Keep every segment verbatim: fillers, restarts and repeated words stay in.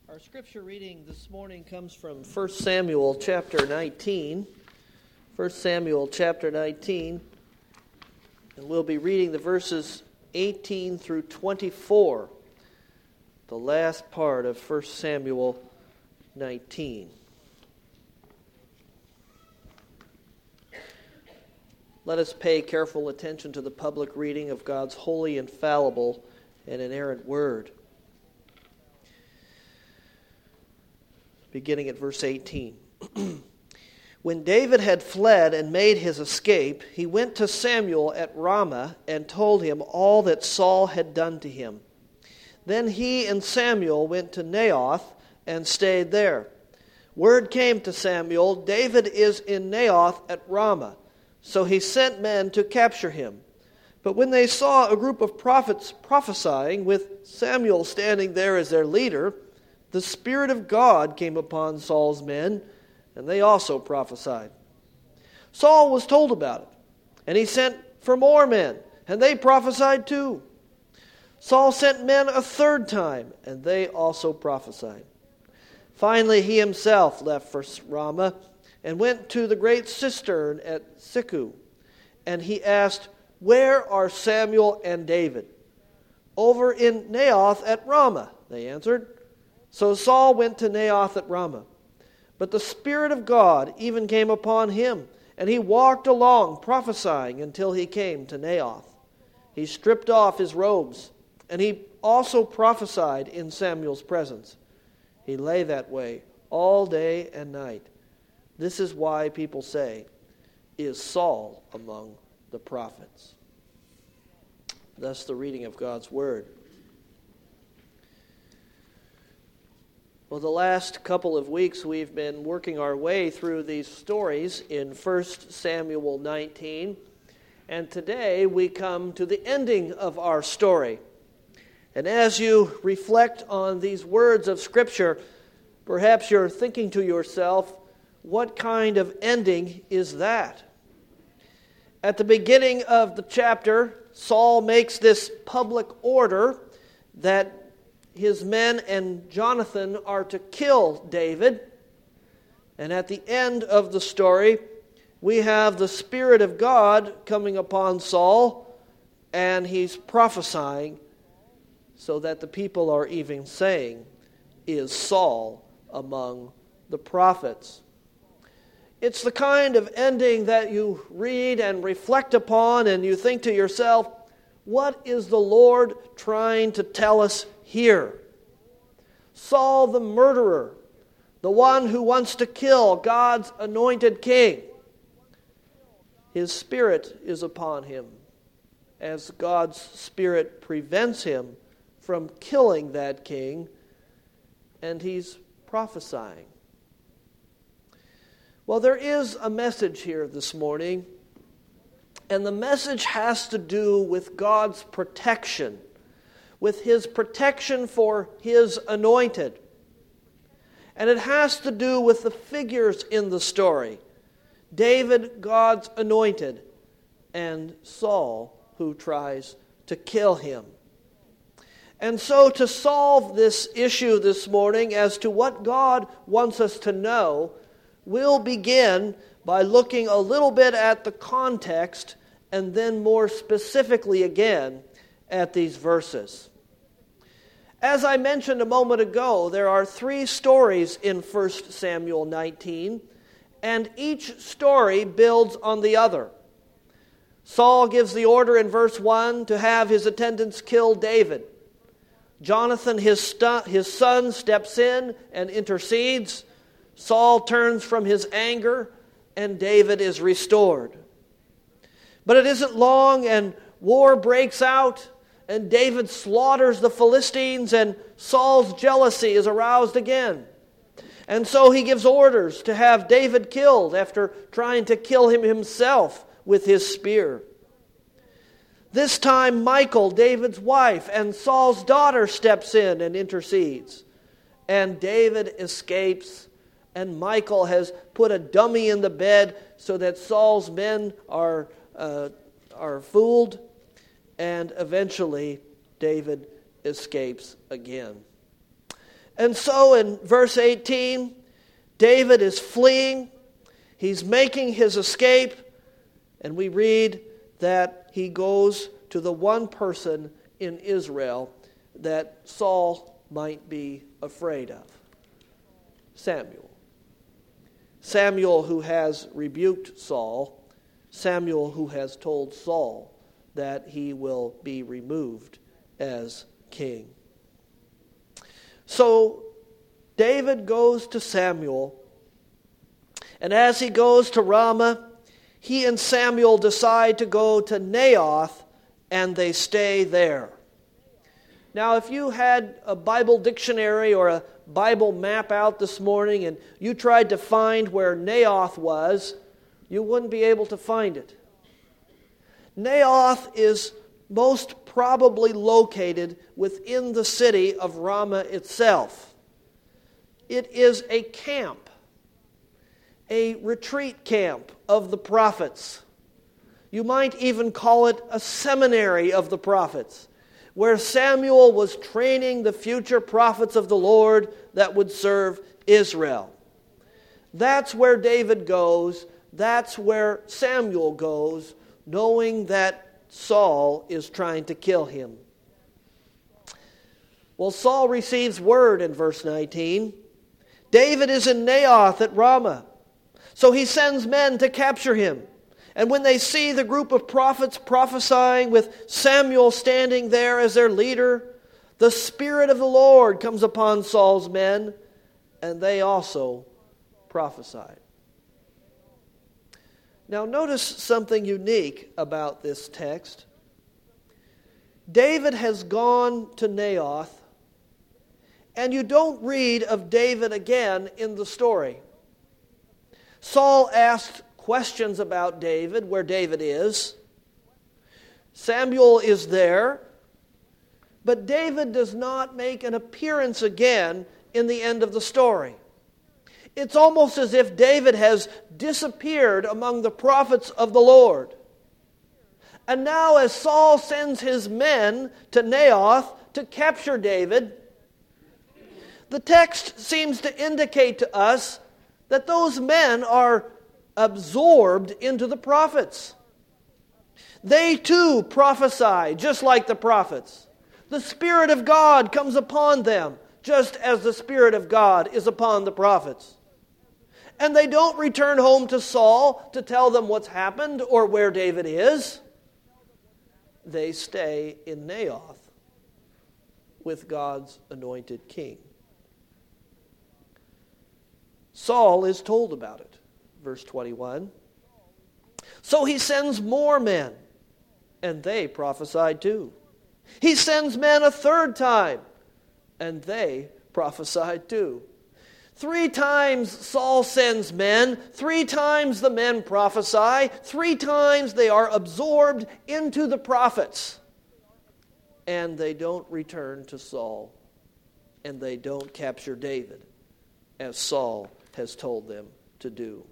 Our scripture reading this morning comes from First Samuel chapter nineteen. First Samuel chapter nineteen. And we'll be reading the verses eighteen through twenty-four. The last part of First Samuel nineteen. Let us pay careful attention to the public reading of God's holy, infallible, and inerrant word. Beginning at verse eighteen. When David had fled and made his escape, he went to Samuel at Ramah and told him all that Saul had done to him. Then he and Samuel went to Naioth and stayed there. Word came to Samuel, David is in Naioth at Ramah. So he sent men to capture him. But when they saw a group of prophets prophesying, with Samuel standing there as their leader, the Spirit of God came upon Saul's men, and they also prophesied. Saul was told about it, and he sent for more men, and they prophesied too. Saul sent men a third time, and they also prophesied. Finally, he himself left for Ramah and went to the great cistern at Siku, and he asked, "Where are Samuel and David?" "Over in Naioth at Ramah," they answered. So Saul went to Naioth at Ramah. But the Spirit of God even came upon him, and he walked along prophesying until he came to Naioth. He stripped off his robes, and he also prophesied in Samuel's presence. He lay that way all day and night. This is why people say, "Is Saul among the prophets?" Thus the reading of God's word. Well, the last couple of weeks we've been working our way through these stories in First Samuel nineteen, and today we come to the ending of our story. And as you reflect on these words of Scripture, perhaps you're thinking to yourself, what kind of ending is that? At the beginning of the chapter, Saul makes this public order that his men and Jonathan are to kill David. And at the end of the story, we have the Spirit of God coming upon Saul, and he's prophesying, so that the people are even saying, "Is Saul among the prophets?" It's the kind of ending that you read and reflect upon, and you think to yourself, what is the Lord trying to tell us here? Saul the murderer, the one who wants to kill God's anointed king, his spirit is upon him, as God's Spirit prevents him from killing that king, and he's prophesying. Well, there is a message here this morning, and the message has to do with God's protection, with His protection for His anointed. And it has to do with the figures in the story. David, God's anointed, and Saul, who tries to kill him. And so to solve this issue this morning as to what God wants us to know, we'll begin by looking a little bit at the context, and then more specifically again at these verses. As I mentioned a moment ago, there are three stories in First Samuel nineteen, and each story builds on the other. Saul gives the order in verse one to have his attendants kill David. Jonathan, his, stu- his son, steps in and intercedes. Saul turns from his anger, and David is restored. But it isn't long, and war breaks out, and David slaughters the Philistines, and Saul's jealousy is aroused again. And so he gives orders to have David killed after trying to kill him himself with his spear. This time Michal, David's wife, and Saul's daughter steps in and intercedes. And David escapes, and Michal has put a dummy in the bed so that Saul's men are, uh, are fooled. And eventually, David escapes again. And so in verse eighteen, David is fleeing. He's making his escape. And we read that he goes to the one person in Israel that Saul might be afraid of, Samuel. Samuel who has rebuked Saul, Samuel who has told Saul that he will be removed as king. So David goes to Samuel, and as he goes to Ramah, he and Samuel decide to go to Naioth, and they stay there. Now, if you had a Bible dictionary or a Bible map out this morning and you tried to find where Naioth was, you wouldn't be able to find it. Naioth is most probably located within the city of Ramah itself. It is a camp, a retreat camp of the prophets. You might even call it a seminary of the prophets, where Samuel was training the future prophets of the Lord that would serve Israel. That's where David goes. That's where Samuel goes, knowing that Saul is trying to kill him. Well, Saul receives word in verse nineteen. David is in Naioth at Ramah. So he sends men to capture him. And when they see the group of prophets prophesying with Samuel standing there as their leader, the Spirit of the Lord comes upon Saul's men, and they also prophesied. Now notice something unique about this text. David has gone to Naioth, and you don't read of David again in the story. Saul asked questions about David, where David is. Samuel is there, but David does not make an appearance again in the end of the story. It's almost as if David has disappeared among the prophets of the Lord. And now as Saul sends his men to Naioth to capture David, the text seems to indicate to us that those men are absorbed into the prophets. They too prophesy just like the prophets. The Spirit of God comes upon them just as the Spirit of God is upon the prophets. And they don't return home to Saul to tell them what's happened or where David is. They stay in Naioth with God's anointed king. Saul is told about it. Verse twenty-one. So he sends more men, and they prophesied too. He sends men a third time, and they prophesied too. Three times Saul sends men, three times the men prophesy, three times they are absorbed into the prophets. And they don't return to Saul, and they don't capture David, as Saul has told them to do.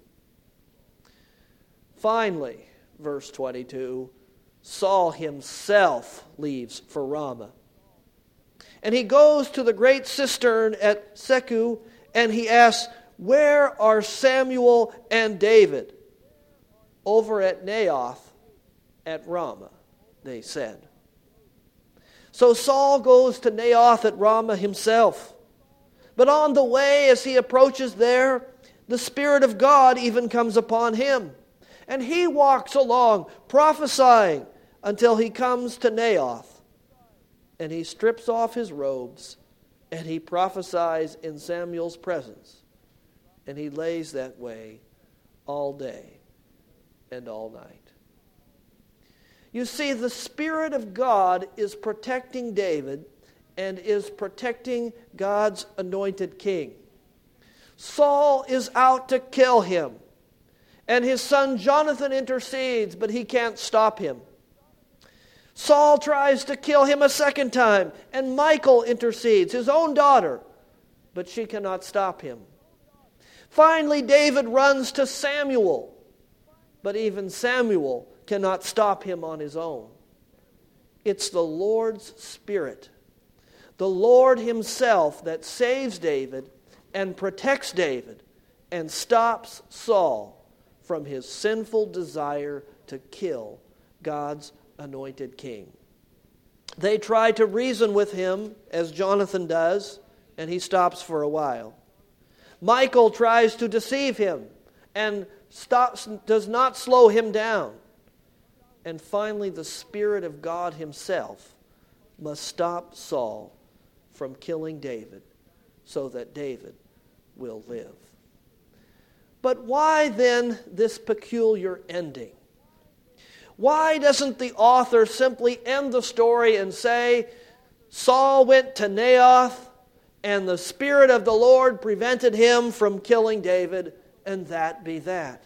Finally, verse twenty-two, Saul himself leaves for Ramah. And he goes to the great cistern at Seku, and he asks, where are Samuel and David? Over at Naioth at Ramah, they said. So Saul goes to Naioth at Ramah himself. But on the way, as he approaches there, the Spirit of God even comes upon him. And he walks along, prophesying, until he comes to Naioth. And he strips off his robes, and he prophesies in Samuel's presence. And he lays that way all day and all night. You see, the Spirit of God is protecting David and is protecting God's anointed king. Saul is out to kill him. And his son Jonathan intercedes, but he can't stop him. Saul tries to kill him a second time, and Michal intercedes, his own daughter, but she cannot stop him. Finally, David runs to Samuel, but even Samuel cannot stop him on his own. It's the Lord's Spirit, the Lord himself that saves David and protects David and stops Saul from his sinful desire to kill God's anointed king. They try to reason with him, as Jonathan does, and he stops for a while. Michal tries to deceive him and stops, does not slow him down. And finally, the Spirit of God himself must stop Saul from killing David so that David will live. But why then this peculiar ending? Why doesn't the author simply end the story and say, Saul went to Naioth, and the Spirit of the Lord prevented him from killing David, and that be that?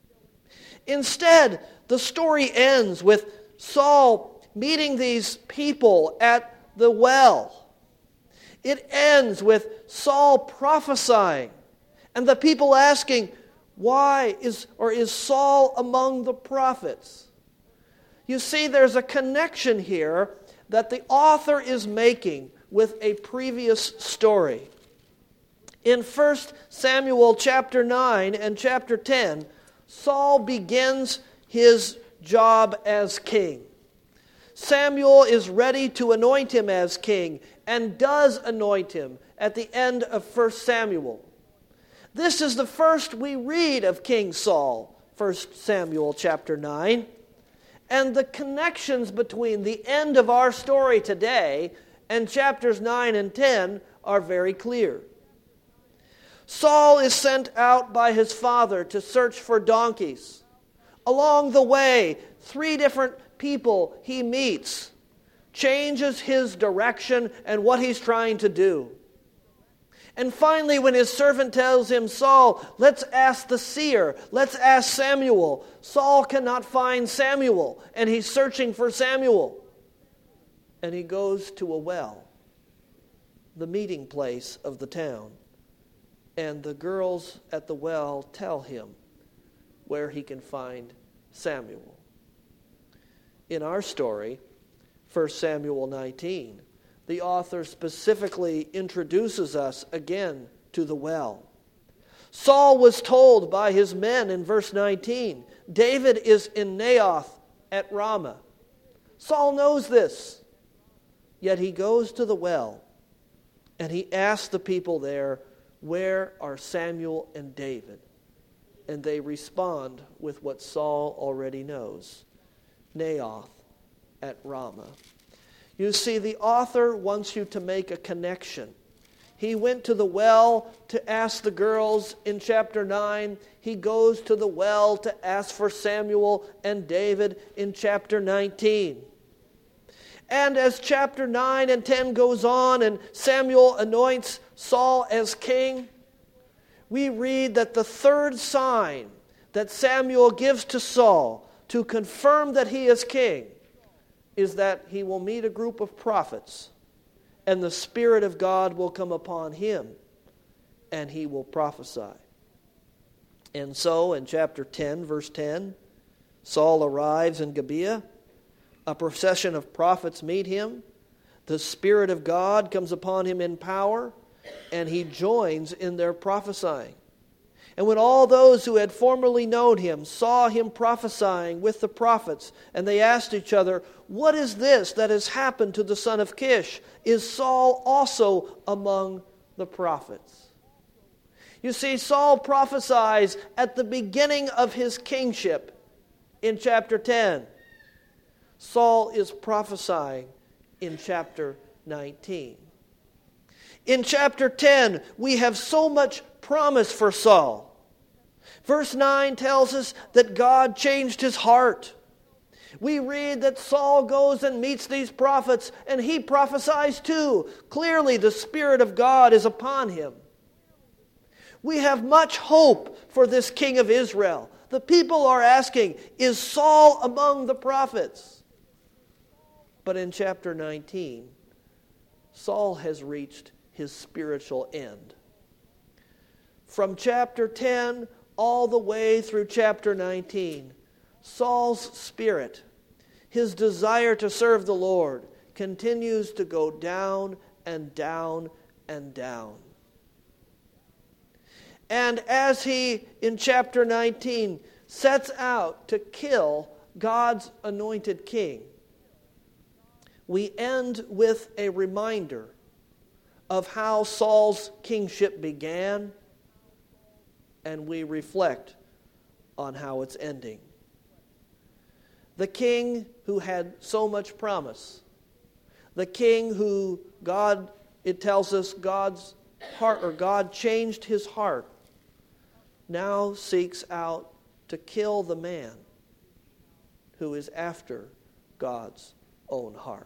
Instead, the story ends with Saul meeting these people at the well. It ends with Saul prophesying, and the people asking, why is or is Saul among the prophets? You see, there's a connection here that the author is making with a previous story. In First Samuel chapter nine and chapter ten, Saul begins his job as king. Samuel is ready to anoint him as king and does anoint him at the end of First Samuel. This is the first we read of King Saul, First Samuel chapter nine. And the connections between the end of our story today and chapters nine and ten are very clear. Saul is sent out by his father to search for donkeys. Along the way, three different people he meets changes his direction and what he's trying to do. And finally, when his servant tells him, Saul, let's ask the seer, let's ask Samuel, Saul cannot find Samuel, and he's searching for Samuel. And he goes to a well, the meeting place of the town. And the girls at the well tell him where he can find Samuel. In our story, First Samuel nineteen, the author specifically introduces us again to the well. Saul was told by his men in verse nineteen, David is in Naioth at Ramah. Saul knows this, yet he goes to the well and he asks the people there, where are Samuel and David? And they respond with what Saul already knows, Naioth at Ramah. You see, the author wants you to make a connection. He went to the well to ask the girls in chapter nine. He goes to the well to ask for Samuel and David in chapter nineteen. And as chapter nine and ten goes on and Samuel anoints Saul as king, we read that the third sign that Samuel gives to Saul to confirm that he is king is that he will meet a group of prophets, and the Spirit of God will come upon him, and he will prophesy. And so, in chapter ten, verse ten, Saul arrives in Gibeah. A procession of prophets meet him. The Spirit of God comes upon him in power, and he joins in their prophesying. And when all those who had formerly known him saw him prophesying with the prophets, and they asked each other, what is this that has happened to the son of Kish? Is Saul also among the prophets? You see, Saul prophesies at the beginning of his kingship in chapter ten. Saul is prophesying in chapter nineteen. In chapter ten, we have so much promise for Saul. Verse nine tells us that God changed his heart. We read that Saul goes and meets these prophets, and he prophesies too. Clearly, the Spirit of God is upon him. We have much hope for this king of Israel. The people are asking, is Saul among the prophets? But in chapter nineteen, Saul has reached his spiritual end. From chapter ten all the way through chapter nineteen, Saul's spirit, his desire to serve the Lord, continues to go down and down and down. And as he, in chapter nineteen, sets out to kill God's anointed king, we end with a reminder of how Saul's kingship began, and we reflect on how it's ending. The king who had so much promise, the king who God, it tells us God's heart, or God changed his heart, now seeks out to kill the man who is after God's own heart.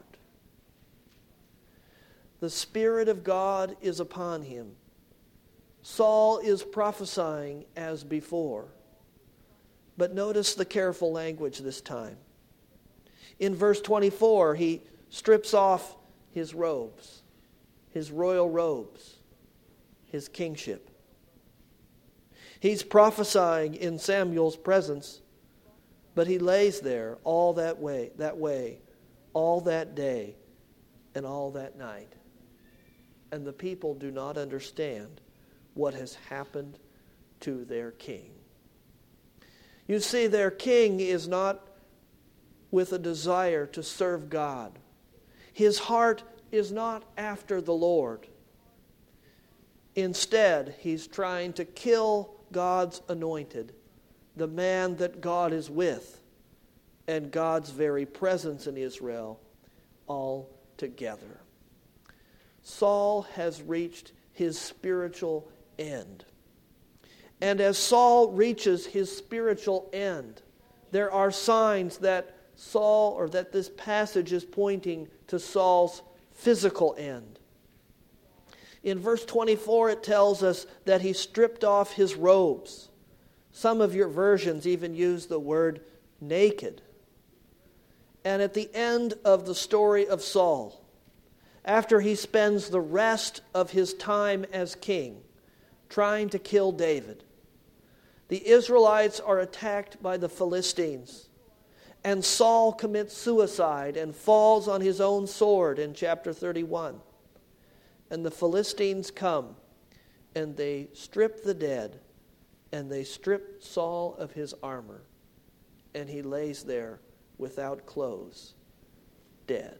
The Spirit of God is upon him. Saul is prophesying as before. But notice the careful language this time. In verse twenty-four, he strips off his robes, his royal robes, his kingship. He's prophesying in Samuel's presence, but he lays there all that way, that way, all that day, and all that night. And the people do not understand what has happened to their king. You see, their king is not with a desire to serve God. His heart is not after the Lord. Instead, he's trying to kill God's anointed, the man that God is with, and God's very presence in Israel all together. Saul has reached his spiritual end. And as Saul reaches his spiritual end, there are signs that Saul, or that this passage is pointing to Saul's physical end. In verse twenty-four, it tells us that he stripped off his robes. Some of your versions even use the word naked. And at the end of the story of Saul, after he spends the rest of his time as king trying to kill David, the Israelites are attacked by the Philistines, and Saul commits suicide and falls on his own sword in chapter thirty-one. And the Philistines come, and they strip the dead, and they strip Saul of his armor, and he lays there without clothes, dead.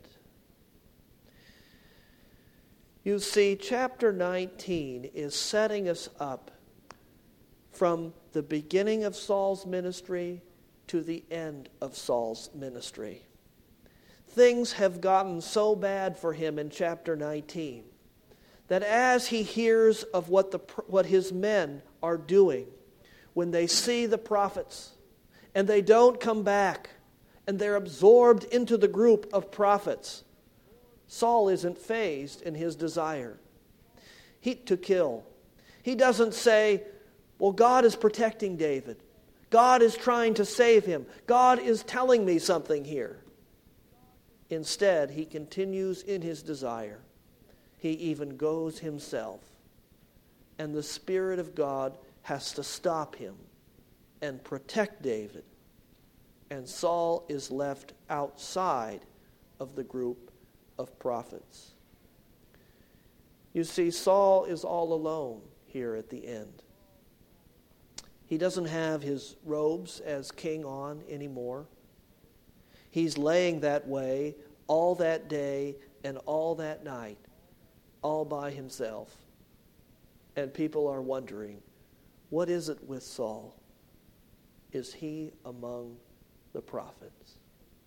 You see, chapter nineteen is setting us up from the beginning of Saul's ministry to the end of Saul's ministry. Things have gotten so bad for him in chapter nineteen that as he hears of what the what his men are doing, when they see the prophets and they don't come back and they're absorbed into the group of prophets, Saul isn't fazed in his desire he, to kill. He doesn't say, well, God is protecting David. God is trying to save him. God is telling me something here. Instead, he continues in his desire. He even goes himself. And the Spirit of God has to stop him and protect David. And Saul is left outside of the group of prophets. You see, Saul is all alone here at the end. He doesn't have his robes as king on anymore. He's laying that way all that day and all that night, all by himself. And people are wondering, what is it with Saul? Is he among the prophets?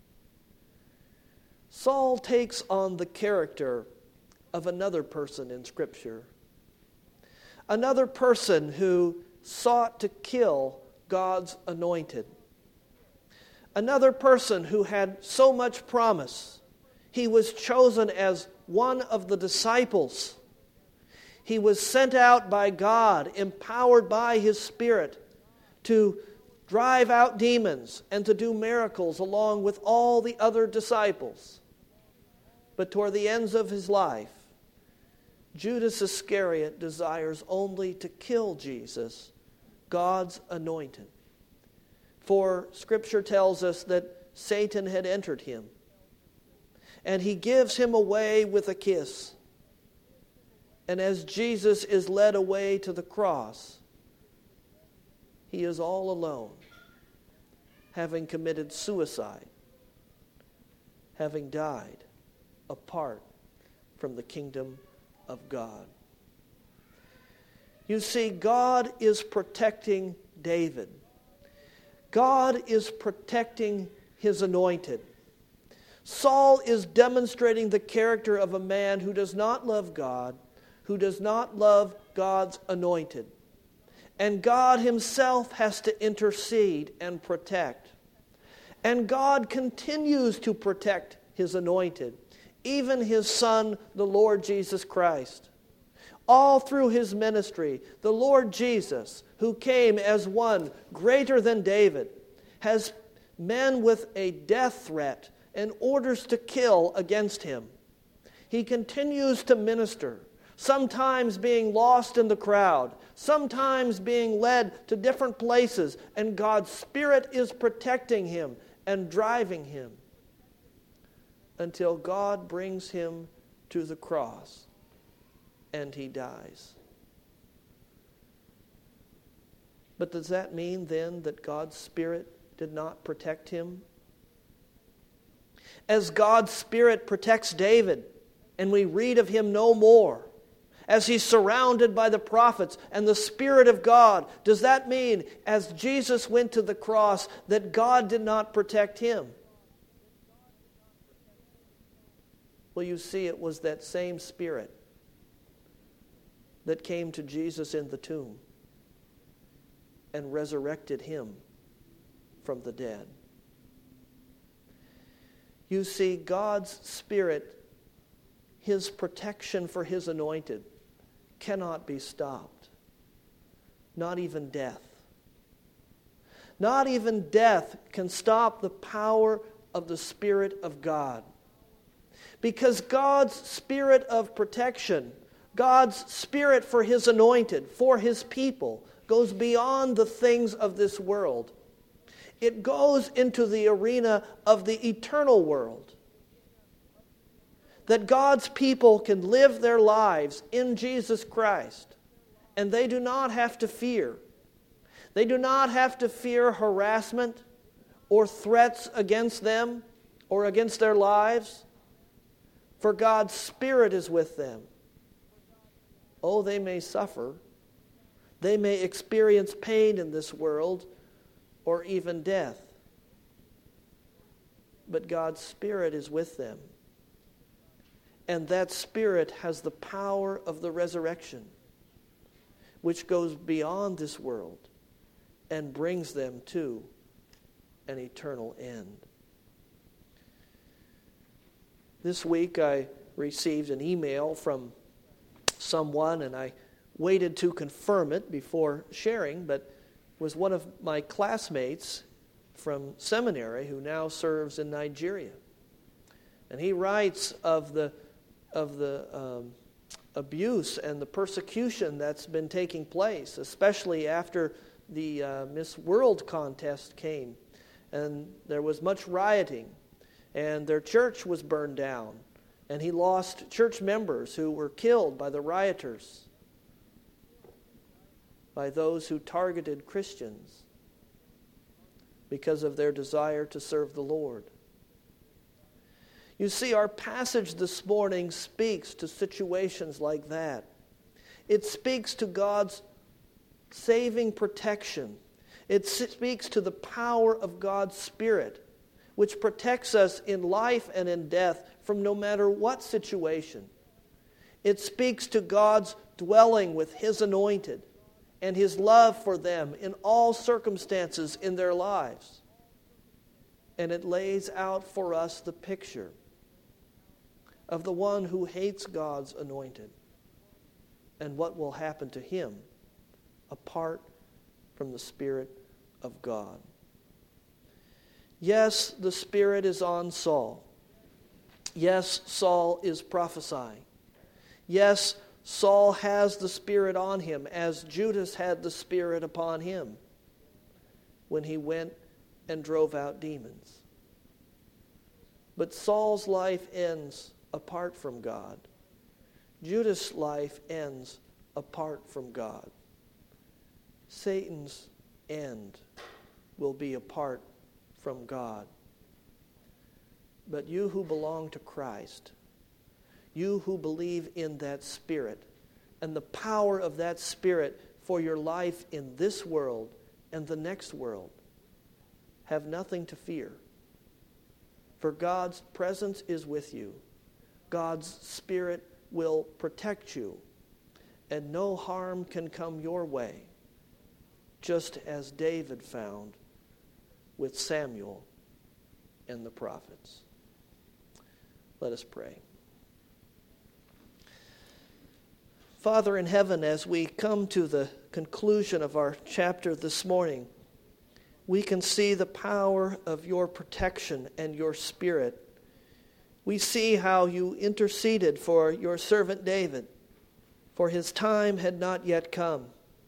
Saul takes on the character of another person in Scripture. Another person who sought to kill God's anointed. Another person who had so much promise. He was chosen as one of the disciples. He was sent out by God, empowered by His Spirit, to drive out demons and to do miracles along with all the other disciples. But toward the ends of his life, Judas Iscariot desires only to kill Jesus, God's anointed. For Scripture tells us that Satan had entered him, and he gives him away with a kiss. And as Jesus is led away to the cross, he is all alone, having committed suicide, having died apart from the kingdom of God. You see, God is protecting David. God is protecting his anointed. Saul is demonstrating the character of a man who does not love God, who does not love God's anointed. And God himself has to intercede and protect. And God continues to protect his anointed, even his Son, the Lord Jesus Christ. All through his ministry, the Lord Jesus, who came as one greater than David, has men with a death threat and orders to kill against him. He continues to minister, sometimes being lost in the crowd, sometimes being led to different places, and God's Spirit is protecting him and driving him until God brings him to the cross and he dies. But does that mean then that God's Spirit did not protect him? As God's Spirit protects David, and we read of him no more, as he's surrounded by the prophets and the Spirit of God, does that mean, as Jesus went to the cross, that God did not protect him? Well, you see, it was that same Spirit that came to Jesus in the tomb and resurrected him from the dead. You see, God's Spirit, his protection for his anointed, cannot be stopped. Not even death. Not even death can stop the power of the Spirit of God. Because God's Spirit of protection, God's Spirit for his anointed, for his people, goes beyond the things of this world. It goes into the arena of the eternal world. That God's people can live their lives in Jesus Christ, and they do not have to fear. They do not have to fear harassment or threats against them or against their lives, for God's Spirit is with them. Oh, they may suffer. They may experience pain in this world or even death. But God's Spirit is with them. And that Spirit has the power of the resurrection, which goes beyond this world and brings them to an eternal end. This week I received an email from someone, and I waited to confirm it before sharing, but it was one of my classmates from seminary who now serves in Nigeria. And he writes of the of the um, abuse and the persecution that's been taking place, especially after the uh, Miss World contest came. And there was much rioting, and their church was burned down, and he lost church members who were killed by the rioters, by those who targeted Christians because of their desire to serve the Lord. You see, our passage this morning speaks to situations like that. It speaks to God's saving protection. It speaks to the power of God's Spirit, which protects us in life and in death from no matter what situation. It speaks to God's dwelling with his anointed and his love for them in all circumstances in their lives. And it lays out for us the picture of the one who hates God's anointed and what will happen to him apart from the Spirit of God. Yes, the Spirit is on Saul. Yes, Saul is prophesying. Yes, Saul has the Spirit on him, as Judas had the Spirit upon him when he went and drove out demons. But Saul's life ends apart from God. Judas' life ends apart from God. Satan's end will be apart from God. But you who belong to Christ, you who believe in that Spirit and the power of that Spirit for your life in this world and the next world, have nothing to fear. For God's presence is with you. God's Spirit will protect you, and no harm can come your way, just as David found with Samuel and the prophets. Let us pray. Father in heaven, as we come to the conclusion of our chapter this morning, we can see the power of your protection and your Spirit. We see how you interceded for your servant David, for his time had not yet come.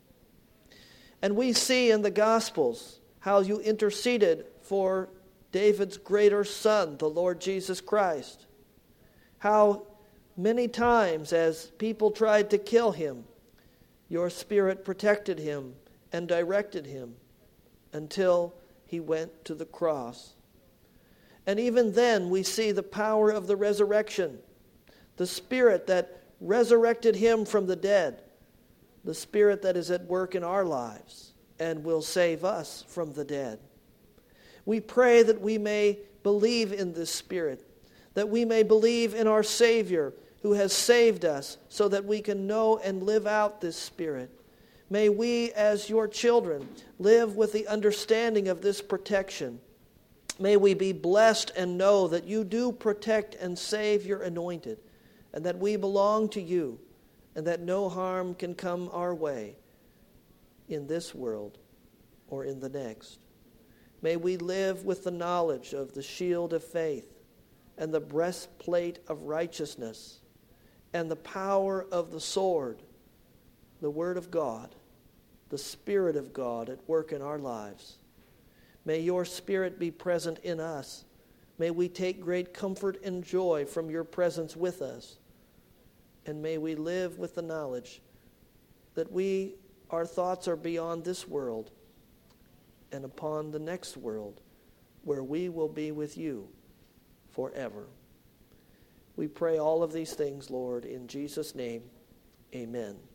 And we see in the Gospels how you interceded for David's greater son, the Lord Jesus Christ. How many times as people tried to kill him, your Spirit protected him and directed him until he went to the cross. And even then we see the power of the resurrection, the Spirit that resurrected him from the dead, the Spirit that is at work in our lives and will save us from the dead. We pray that we may believe in this Spirit, that we may believe in our Savior who has saved us so that we can know and live out this Spirit. May we, as your children, live with the understanding of this protection. May we be blessed and know that you do protect and save your anointed, and that we belong to you, and that no harm can come our way in this world or in the next. May we live with the knowledge of the shield of faith and the breastplate of righteousness and the power of the sword, the Word of God, the Spirit of God at work in our lives. May your Spirit be present in us. May we take great comfort and joy from your presence with us. And may we live with the knowledge that we, our thoughts are beyond this world and upon the next world, where we will be with you forever. We pray all of these things, Lord, in Jesus' name. Amen.